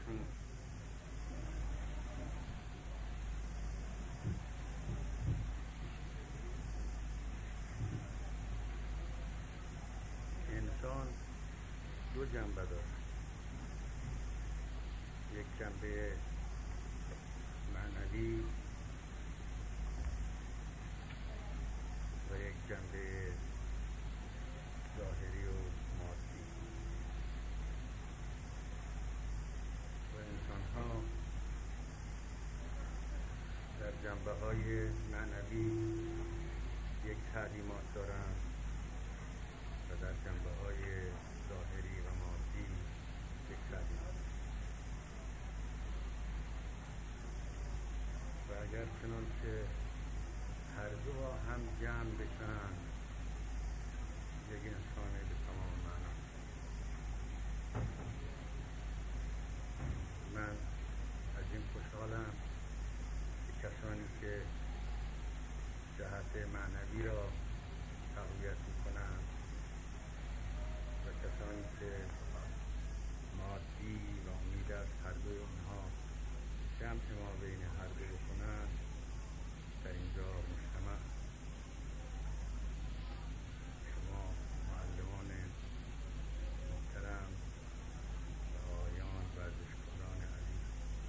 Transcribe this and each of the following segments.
انسان دو جنبه دارد، یک جنبه معنوی و یک جنبه ظاهری و مادی. و انسان‌ها در جنبه‌های معنوی یک تعلیمات دارند و در جنبه‌های ظاهری و مادی یک تعلیمات. و اگر چنانچه هر دو هم جمع بشن یک انسان به تمام معنا. من از این خوشحالم که کسانی که جهت معنوی را تقویت می‌کنند و کسانی که مادی و امید از هر دوی آنها جمع ما بین هر دو بکنند در اینجا مجتمع. شما معلمان محترم و آقایان ورزشکاران عزیز،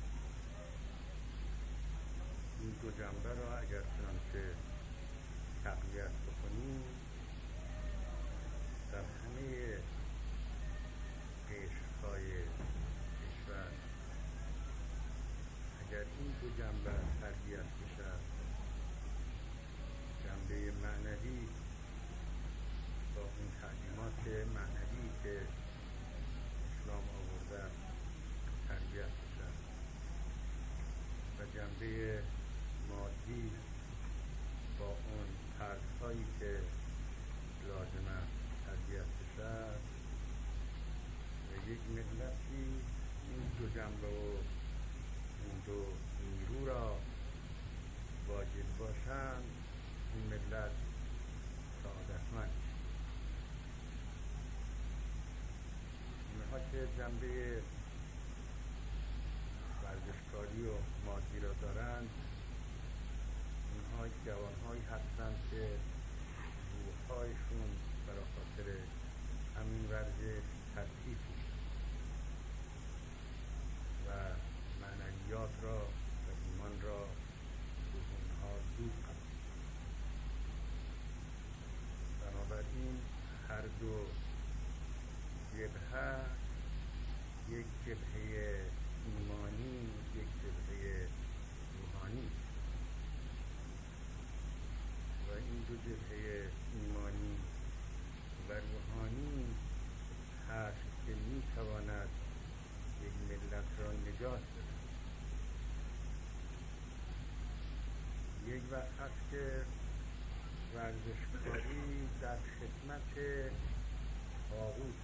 این دو جنبه را اگر چنانچه تقویت بکنیم در همه قشرهای کشور، اگر این دو جنبه تربیت بشد، جنبه معنوی با اون تعلیمات معنوی که اسلام آورده تربیت بشد و جنبه مادی با اون فرض‌هایی که لازمه تربیت بشد و یک ملتی این دو جنبه و این دو نیرو را واجد باشند، این ملت سعادتمند. اینها که جنبه ورزشکاری و مادی را دارند، اینها جوانهایی هستند که روح‌هایشون برای خاطر همین ورزش تضعیف میشه و معنویات را و ایمان را به اونها دود کنند. بنابراین هر دو جبهه، یک جبهه ایمانی، یک جبهه روحانی و این دو جبهه ایمانی و روحانی هست که میتواند یک ملت را نجات بده. یک وقت هست که ورزشکاری در خدمت طاغوت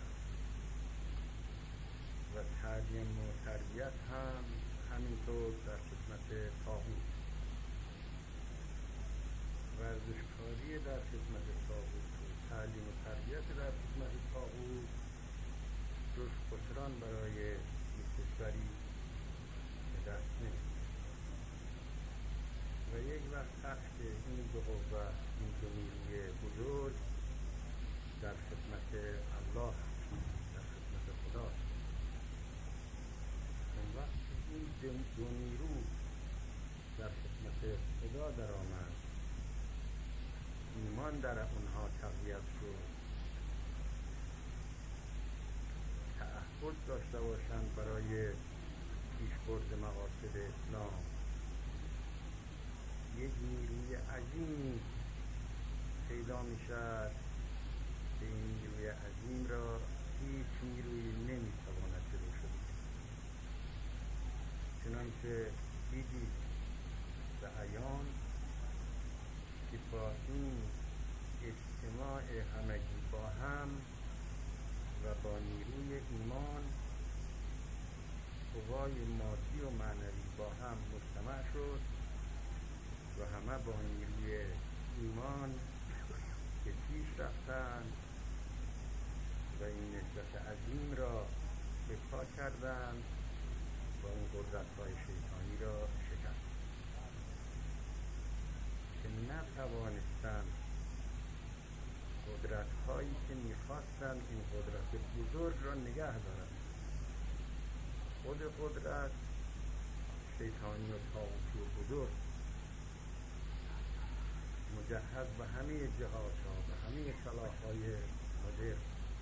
و تعلیم و تربیت هم همینطور در خدمت طاغوت. ورزشکاری در خدمت طاغوت و تعلیم و تربیت در خدمت طاغوت جز خسران برای یک کشوری به دست نمی‌آید. و یک وقت هست که این دو قوه، این دو نیروی بزرگ در خدمت الله، در خدمت خدا. اون وقت این دو نیرو در خدمت خدا در آمد، ایمان در اونها تقویت شد، تعهد داشته باشند برای پیشبرد مقاصد اسلام، یک نیروی عظیمی پیدا می شد که این نیروی عظیم را هیچ نیروی نمی تواند جلو شد. چنانچه دیدید و عیان که با این اجتماع همگی با هم و با نیروی ایمان، قوای مادی و معنوی با هم مجتمع شد و همه با نیروی ایمان که پیش رفتند و این نهضت عظیم را به پا کردند قدرت‌های شیطانی را شکست که نتوانستند قدرت‌هایی که می‌خواستند این قدرت بزرگ را نگه دارند. خود قدرت شیطانی و طاغوتی و بزرگ مجهز به همه جهات‌ها، به همه سلاح‌های مدرن،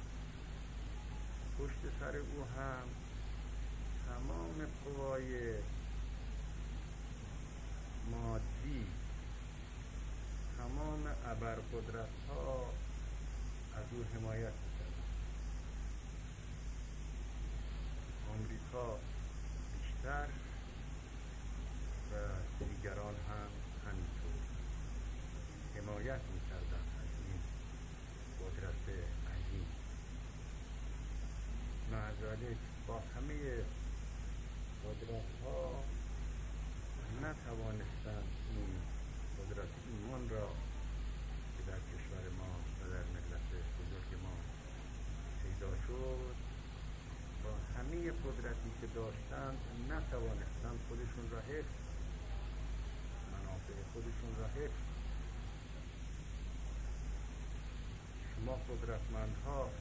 پشت سر او هم تمام قوای مادی، تمام ابرقدرت‌ها از او حمایت می‌کردند. آمریکا بیشتر و دیگران هم همینطور حمایت می‌کردند از این قدرت عظیم. معذالک با همه قدرت‌ها نتوانستند این قدرت ایمان را که در کشور ما و در ملت بزرگ ما پیدا شد، با همه قدرتی که داشتند نتوانستند خودشون را حفظ، منافع خودشون را حفظ. شما قدرتمندها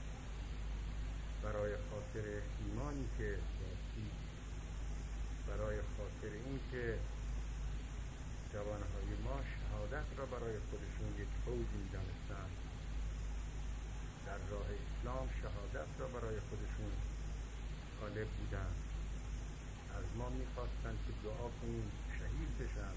برای خاطر ایمانی که داشتید، برای خاطر این که جوانهای ما شهادت را برای خودشون یک فوج می‌دانستند، در راه اسلام شهادت را برای خودشون طالب بودند، از ما می‌خواستند که دعا کنیم شهید بشن.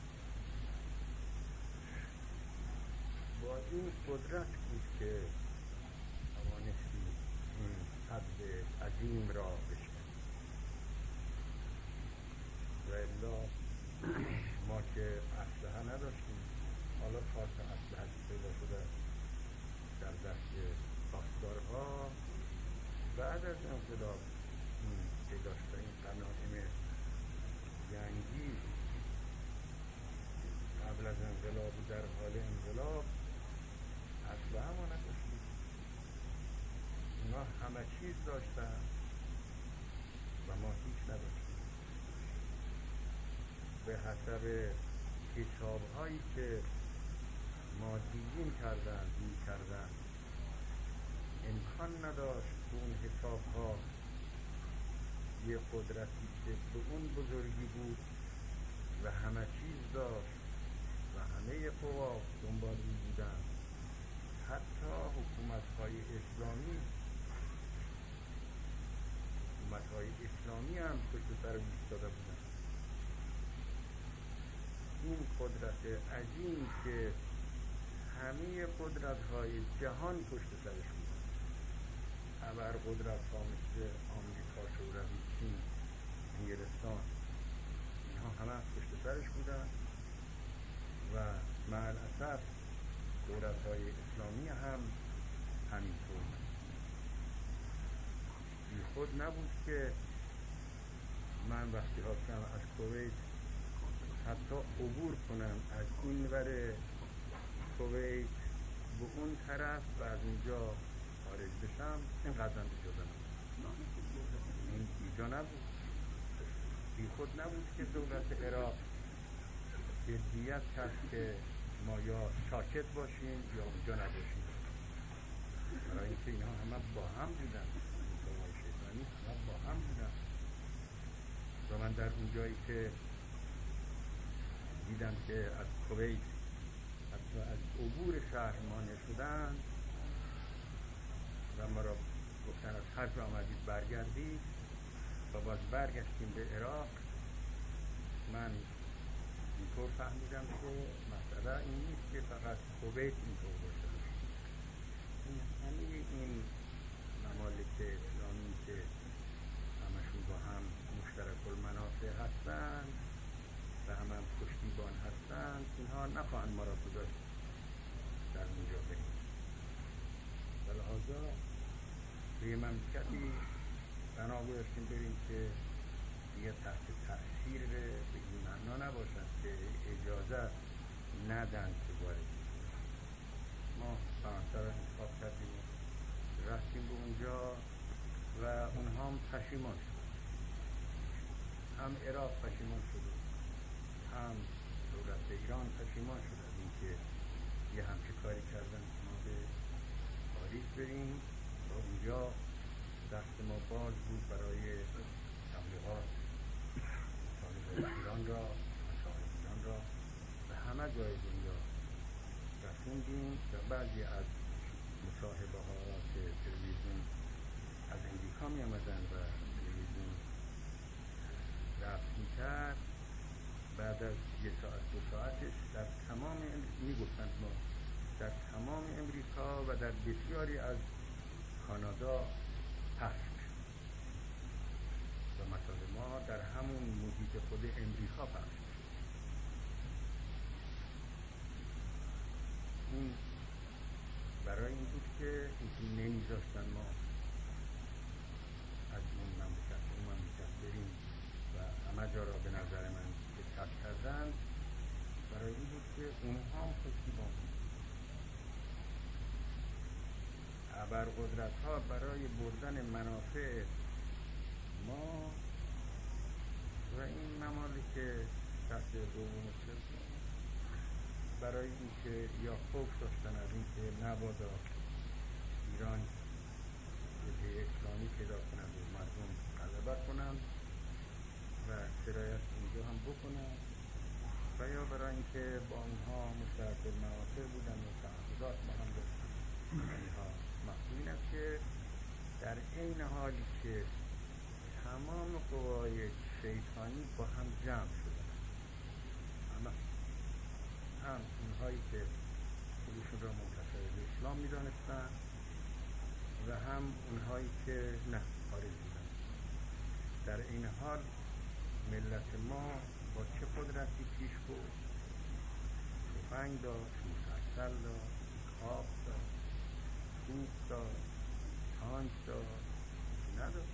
با این قدرت بود که توانستیم این حد عظیم را بشکنیم. و الا ما که اسلحه نداشتیم، حالا کارت اسلحه پیدا شده در دست پاسدارها بعد از انقلاب پیدا شده، این غنایم جنگی قبل از انقلاب و در حال انقلاب اسلحه ما نداشتیم. اونا همه چیز داشتن و ما هیچ نداشتیم. به حسب حساب‌هایی که مادیین می‌کردن امکان نداشت که اون حساب‌ها یه قدرتی که به اون بزرگی بود و همه چیز داشت و همه قوا دنبال او بودن، حتی حکومت‌های اسلامی هم پشت سر او ایستاده بودن. این قدرت عظیم که همه قدرت‌های جهان پشت سرش بودن، ابر قدرت‌ها مثل آمریکا، شوروی، چین، انگلستان، اینها همه پشت سرش بودن و مع الاسف دولت‌های اسلامی هم همینطور. بی خود نبود که من وقتی خواستم از کویت حتی عبور کنم از این ور کویت به اون طرف و از اونجا خارج بشم، اینقدر اجازه نبود. این ایجا نبود. بی خود نبود که دولت عراق جدیت کرد که ما یا ساکت باشیم یا اونجا نباشیم، برای اینکه اینها همه با هم بودن، این قوای شیطانی همه با هم بودن. و من در اون جایی که دیدم که از کویت حتی از عبور شهر مانع شدن و ما را گفتن از هر جا آمدید برگردید و باز برگشتیم به عراق، من اینطور فهمیدم که مسئله این نیست که فقط کویت اینطور باشه. همه این ممالک اسلامی که همشون با هم مشترک المنافع هستند و هم پشتیبان هستند، اینها نخواهند ما را گذاشت در اونجا بریم. و لحاظا به یه مملکتی بنا گذاشتیم بریم که دیگه تحت تأثیر به این معنا نباشند که اجازه ندن که وارد. ما فرانسه را انتخاب کردیم، رفتیم به اونجا و اونها هم پشیمان شد. هم عراق پشیمان شد، هم دولت ایران پشیمان شد از اینکه یه همچه کاری کردن که ما به پاریس بریم و اونجا دست ما باز بود برای تبلیغات مطالب ایران را، مسائل ایران را به همه جای دنیا رسوندیم و بعضی از مصاحبه ها که تلویزیون از امریکا می آمدن و تلویزیون رفت می کرد، بعد از یه ساعت دو ساعتش در تمام می گفتند ما در تمام امریکا و در بسیاری از کانادا پخش و مطالب ما در همون محیط خود امریکا پخش. این برای این بود که اینکه نمیذاشتن ما از اون مملکت بریم و همه جا را به نظر من ثبت کردن، برای این بود که اونها هم پشتیبان بود. ابرقدرت ها برای بردن منافع ما و این ممالک تحت دوم و سوم برای اینکه یا خوف داشتن از اینکه نبادا ایران جبهه اسلامی پیدا کنند و مردم غلبه کنند و سرایت اینجا هم بکنند و یا برای اینکه با اونها مشترک المنافع بودن و تعهدات با هم داشتن. اینها مفهومی است که در عین حالی که تمام قوای شیطانی با هم جمع شدن، هم اونهایی که خودشون را منتسب به اسلام می‌دانستند و هم اونهایی که نه خارج بودن. در این حال ملت ما با چه قدرتی پیش بود؟ تفنگ داشت، مسلسل داشت، خواب داشت، توپ داشت، تانک داشت، نداشت.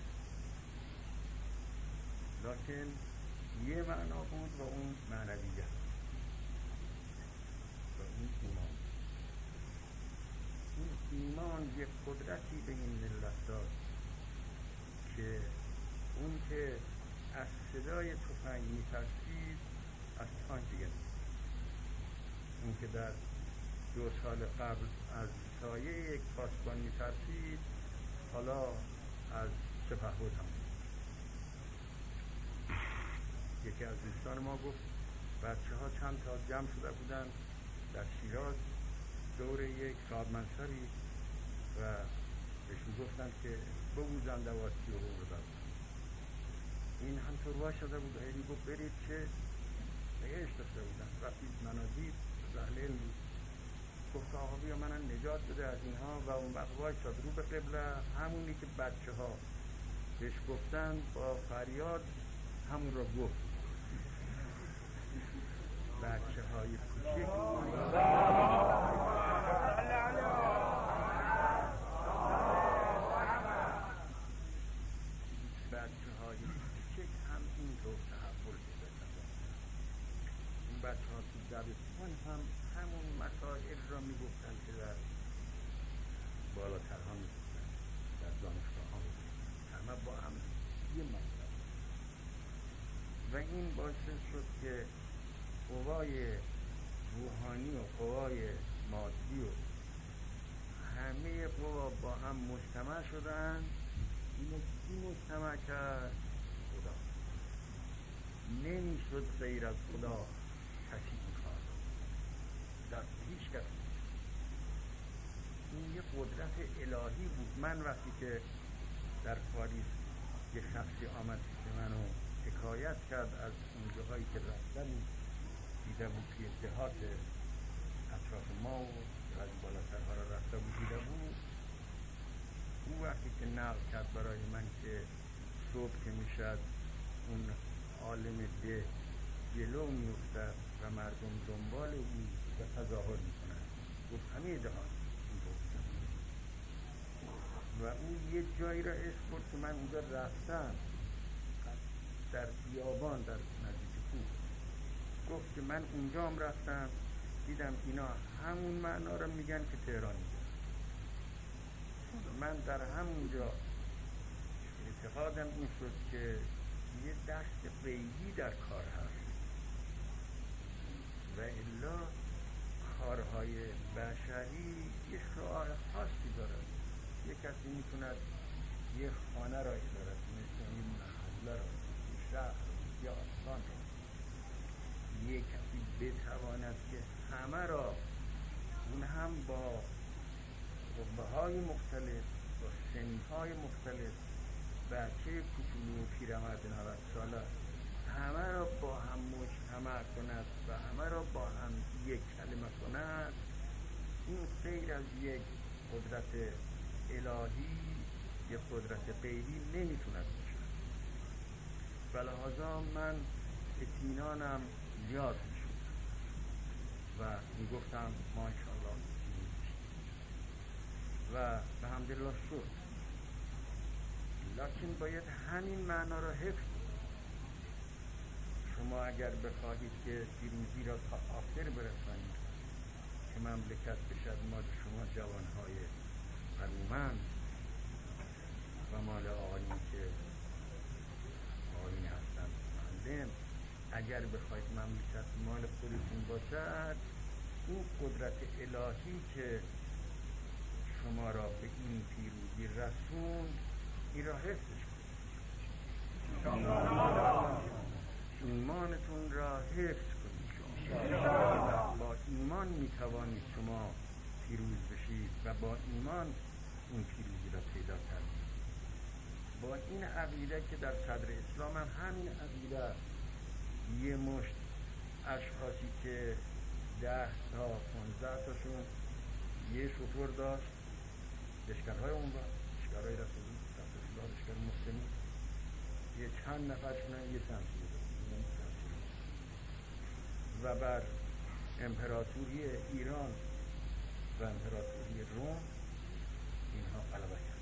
لکن یه معنا بود و اون معنویت و اون ایمان. این ایمان یک قدرتی به این ملت داد که اون که از صدای تفنگ می‌ترسید از تانک دیگه، اون که در 2 سال قبل از سایه یک پاسبان می‌ترسید حالا از سپهبد هم. یکی از دوستان ما گفت بچه‌ها چند تا جمع شده بودن در شیراز دور یک صاحب‌منصبی و بهشون گفتن که ببوزن دواسی و رو داد. این همطور وا شده بود، این گفت برید چه نگهش داشته بودن. وقتی منادید زهلین بود گفت آقا بیا منم نجات بده از اینها و اون وقت وای شد رو به قبله. همونی که بچه ها بهش گفتن با فریاد همون را گفت. بچه های کوچک هم این رو تحول بزن. این بچه ها تو دبستان هم همون مسائل را می گفتن که در بالاتر ها می گفتن، در دانشگاه ها می گفتن، همه با هم یه مطلب. و این باعث شد که قوای روحانی و قوای مادی و همه قوا با هم مجتمع شدن. اینو کی مجتمع کرد؟ خدا. نمیشد غیر از خدا کسی این کار در هیچ کس. این یه قدرت الهی بود. من وقتی که در پاریس یه شخصی آمد که منو حکایت کرد از اون جاهایی که رفتن دیده بود توی دهات اطراف ما و از بالاترها را رفته بود دیده بود، اون وقتی که نقل کرد برای من که صبح که میشد اون عالم ده جلو میفتد و مردم دنبال او و تظاهر میکنن، گفت همه دهات این گفتن. و او یه جایی را اسم برد که من اونجا رفتم در بیابان در نزدیک کوه. گفت که من اونجا هم رفتم دیدم اینا همون معنا را میگن که تهران میگن. من در همونجا اعتقادم این شد که یه دست غیبی در کار هست و الا کارهای بشری یه شعار خاصی دارد. یه کسی میتوند یه خانه را ادارت، مثل این محله را، این شهر را یا آستان را. یه کسی بتواند که همه را، اون هم با قوه‌های مختلف، با سنهای مختلف، بچه کوچولو و پیرمرد 90 ساله، همه را با هم مجتمع کند و همه را با هم یک کلمه کند، این غیر از یک قدرت الهی، یک قدرت غیبی نمیتوند باشد. و لحاظا من اطمینانم زیاد میشد و میگفتم ماشاءالله و به حمدالله شد. لکن باید همین معنا را حفظ کنید. شما اگر بخواهید که پیروزی را تا آخر برسانید که مملکت بشد مال شما جوانهای قرومند و مال آقایون که آقایون هستند معلم، اگر بخواهید مملکت مال خودتون باشد، این قدرت الهی که شما را به این پیروزی رسوند، این را حفظش کنید. ایمانتون را حفظ کنید. با ایمان میتوانید شما پیروز بشید و با ایمان این پیروزی را پیدا کردید. با این عقیده که در صدر اسلام هم همین عقیده، یه مشت اشخاصی که 10 تا 15 تاشون یه شطور داشت، لشکرهای اون با لشکرهای رسول الله، لشکر مسلمین، یه چند نفرشون یه شمشیر و بر امپراتوری ایران و امپراتوری روم اینها غلبه کرد.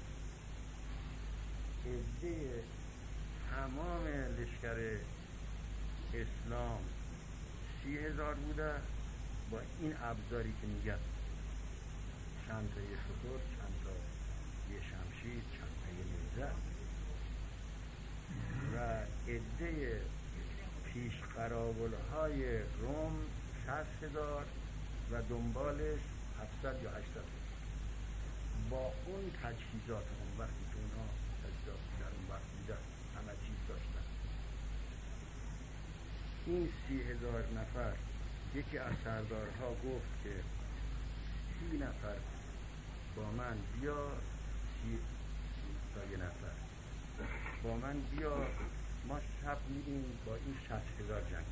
عده تمام لشکر اسلام 30,000 بوده، با این ابزاری که میگن، چند تا یه شطور، چند تا یه شمشیر، چند تا یه نیزه، و عده پیش قراولهای روم 60,000 و دنبالش 700 یا 800. با اون تجهیزات اون وقتی که اونها تجهیزات در اون وقت دیدن همه چیز داشتن، این 30,000 نفر، یکی از سردارها گفت که 30 نفر با من بیا، 30 تا یه نفر با من بیا، ما شب میریم با این 60,000 جنگ.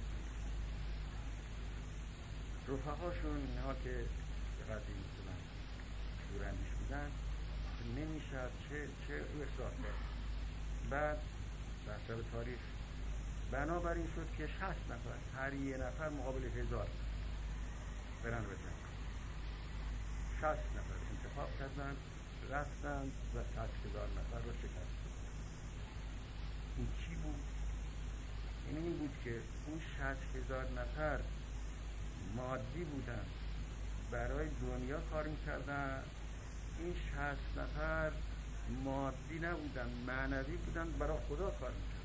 رفقاشون اینها که قدری میتونن شورندیش بودن، نمیشد چه احساس کرد. بعد به حسب تاریخ بنابراین شد که 60 نفر، هر یه نفر مقابل 1000 برن بزن. 60 نفر انتخاب کردن، رفتن و 60,000 نفر رو شکست. این چی بود؟ این بود که اون 60,000 نفر مادی بودن، برای دنیا کار میکردن. این 60 نفر مادی نبودن، معنوی بودن، برای خدا کار میکردن.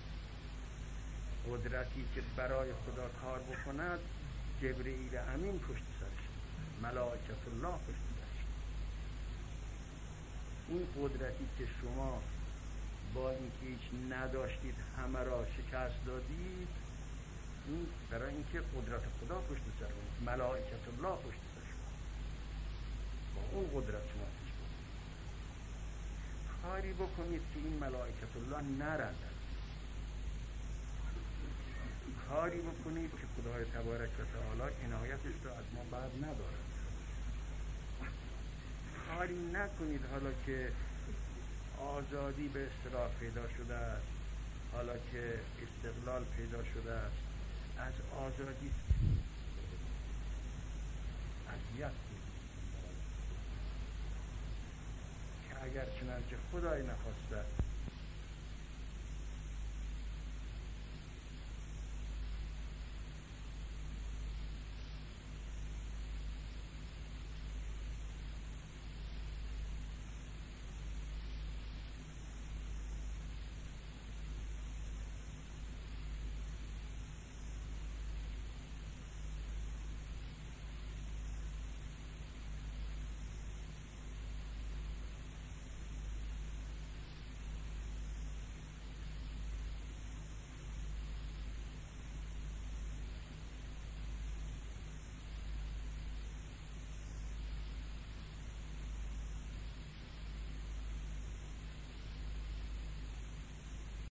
قدرتی که برای خدا کار بکند، جبرئیل امین پشت سرش، ملائکت الله پشت سرش. این قدرتی که شما با اینکه هیچ نداشتید همه را شکست دادید، این برای اینکه قدرت خدا پشت سر بود، ملائکت الله پشت سر شما، با اون قدرت شما پیش بود. کاری بکنید که این ملائکت الله نرندد، کاری بکنید که خدای تبارک و تعالی عنایتش را از ما بر ندارد. کاری نکنید حالا که آزادی به اصطلاح پیدا شده است، حالا که استقلال پیدا شده است، از آزادی اذیت کنید که اگر چنانچه خدای نخواسته